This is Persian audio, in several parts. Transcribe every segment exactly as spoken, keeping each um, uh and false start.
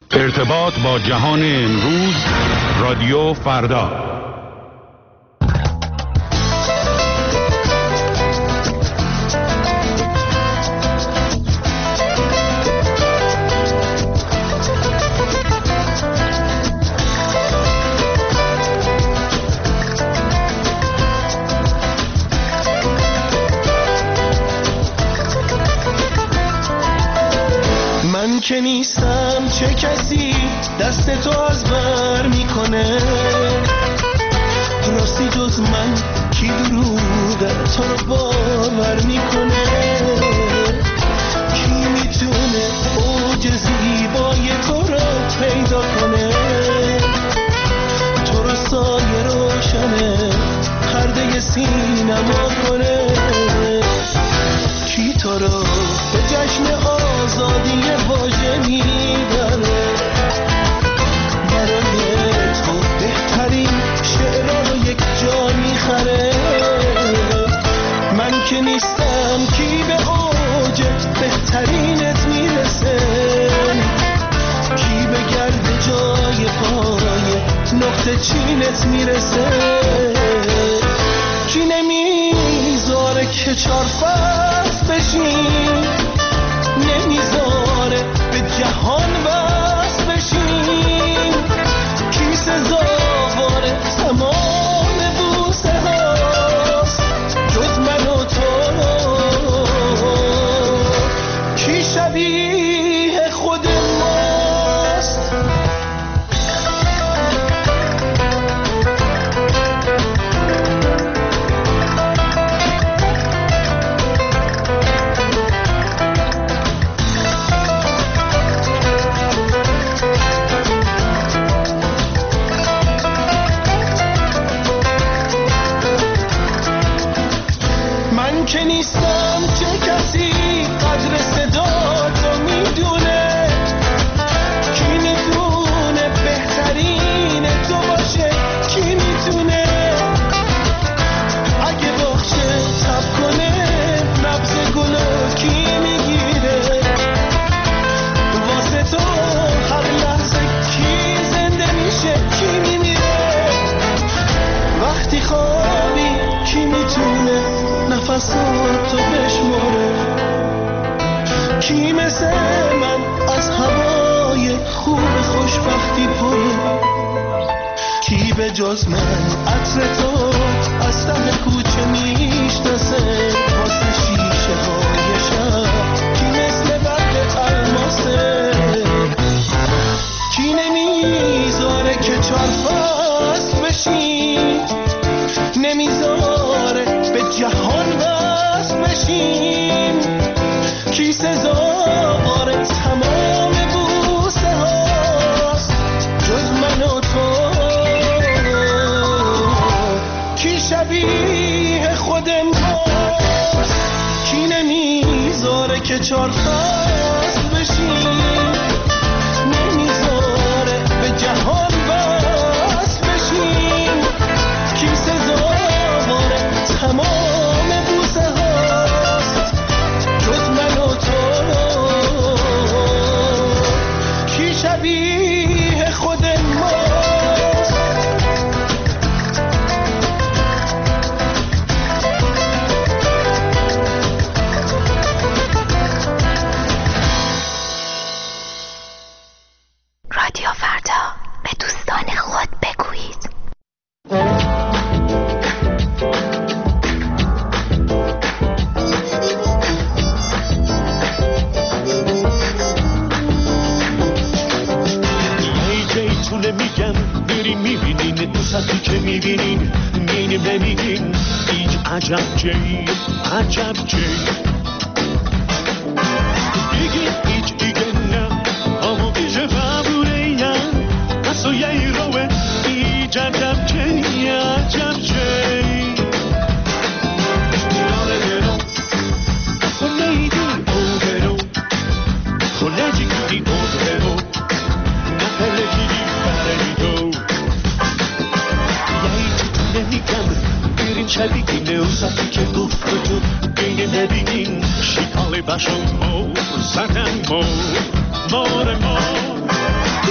ارتباط با جهان امروز، رادیو فردا. من که نیستم چه کسی دست تو از بر میکنه، راستی جز من کی دروغ تو رو باور میکنه؟ کی میتونه اوج زیبای تو رو پیدا کنه؟ تو رو سایه روشنه پرده سینما کنه؟ کی تو رو به جشن آزادی واژه میبره؟ برای تو بهترین شعرها رو یک جا میخره. من که نیستم کی به اوج بهترینت میرسه؟ کی به گرد جای پای نقطه چینت میرسه؟ کی نمیذاره که چار فصل بشین، نمیذاره به جهان وصل بشین؟ کی سزاوار تمام بوسه هاست جز من و تو؟ کی شبیه خود ماست؟ که نیستم چه کسی قدر صدا تو میدونه؟ کی میتونه بهترین تو باشه؟ کی میتونه اگه باخشه تب کنه نبض گلو کی میگیره؟ واسه تو هر لحظه کی زنده میشه کی میمیره؟ وقتی خوابی کی میتونه نفساتو بشماره؟ کی مثل من از هوای خوب خوشبختی پره؟ کی به جز من عطر تو از ته کوچه میشناسه؟ واسه شیشه های شب کی مثل برق الماسه؟ کی نمیذاره که چار فصل بشین، نمیذاره به جهان وصل بشیم؟ کی سزاوار تمام بوسه هاست جز من و تو؟ کی شبیه خود ماست؟ کی نمیذاره که چار فصل بشیم، نمیذاره به جهان وصل بشیم؟ کی سزاوار تمام بوسه هاست جز من و تو؟ کی شبیه خود ماست؟ رادیو فردا، به دوستان خود بگویید. میگم بریم میبینین دوستی که میبینین مینیم نمیگین هیچ عجب جی عجب جی بگین هیچ دیگه نه اما بیشه فبوره یا پس و یه روه هیچ عجب جی عجب جی شبیه نوزتی که گفت تو بین ببینین شکال باشم مو زدن مو مور مو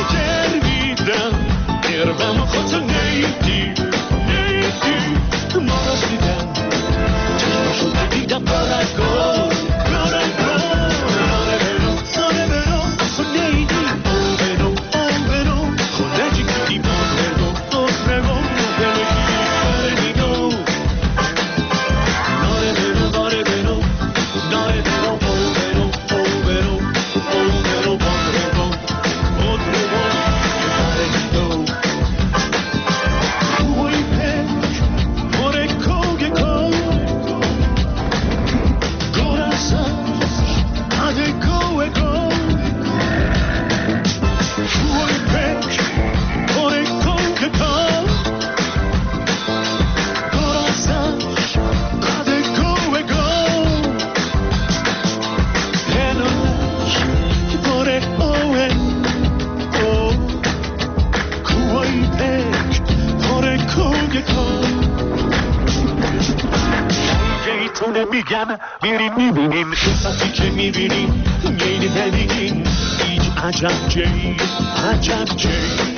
هم میریم میبینیم قصتی که میبینیم گیل نمیگیم هیچ عجب جی عجب جی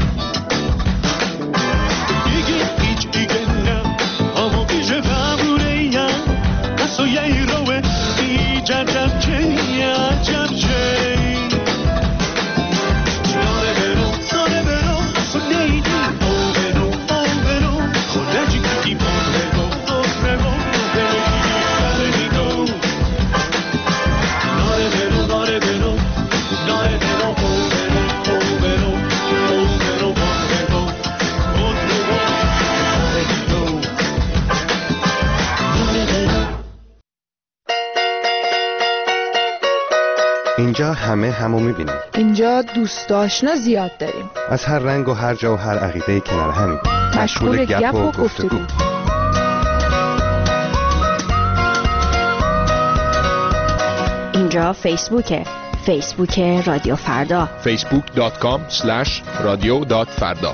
دیگه هیچ دیگه نه اما بیشه ببوره یا نسو یه روه هیچ عجب جی عجب جی ساره برو ساره برو سنیدی او برو او برو خورجی کتیم او برو او برو اینجا همه همو میبینیم. اینجا دوست آشنا زیاد داریم. از هر رنگ و هر جا و هر عقیده کنار همیم. مشغول گپ و گفتگو. اینجا فیسبوکه. فیسبوک رادیو فردا. فیسبوک دات کام اسلش رادیو دات فردا.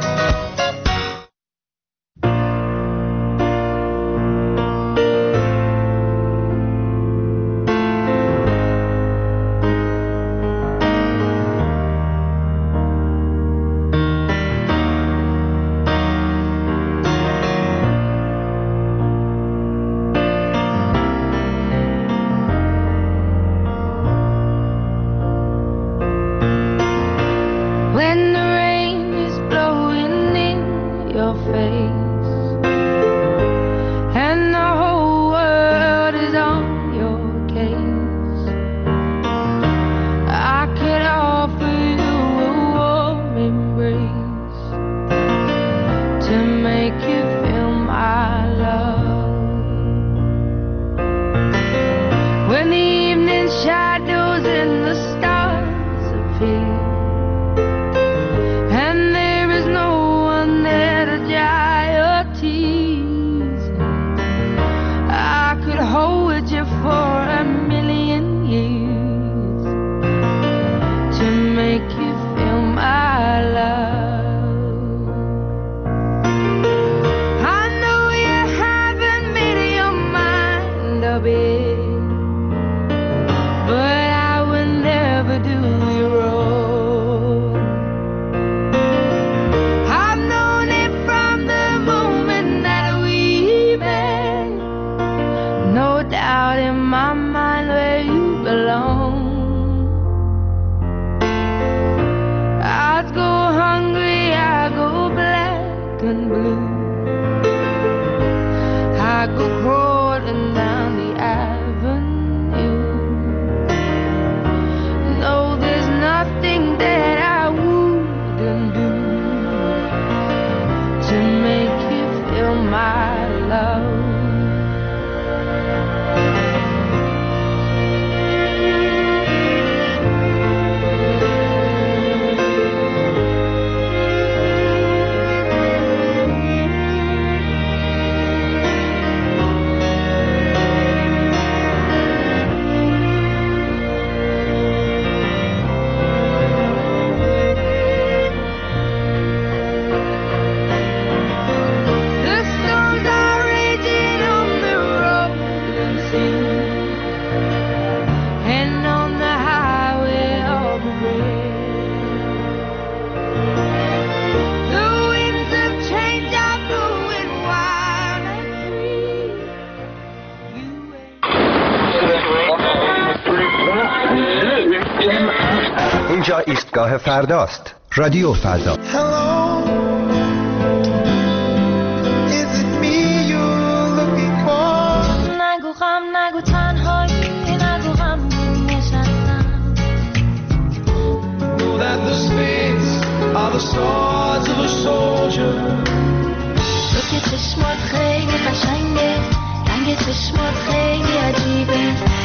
اینجا ایستگاه فرداست. رادیو فردا. نگو غم نگو تنهایی نگو غم نشستم تو که چشمات خیلی قشنگه رنگ چشمات خیلی عجیبه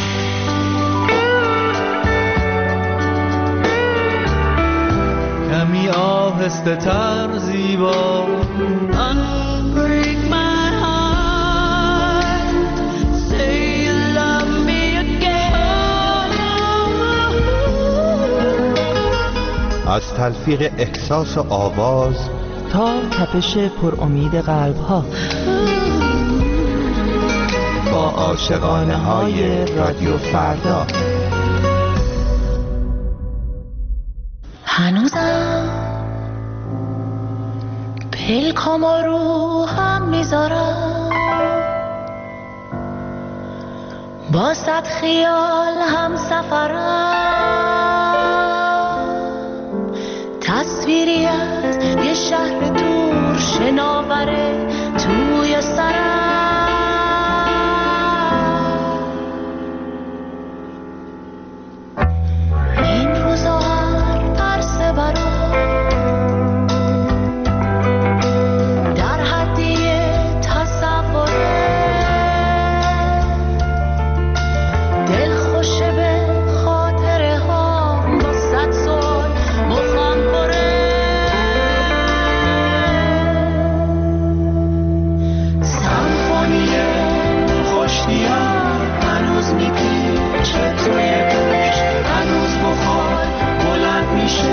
کمی آهسته تر زیبا Unbreak my heart Say you love me again از تلفیق احساس و آواز تا تپش پر امید قلب ها با عاشقانه های رادیو فردا. هنوزم پلکامو رو هم میذارم، با صد خیال هم سفرم، تصویری از یه شهر دور شناوره توی سرم. این روزا هر عرصه برام در حدی تصوره، دل خوشه به خاطره ها با صد سال مخم پره. سمفونی خوشنیار هنوز میپیچه توی گوش، هنوز بخار بلند میشه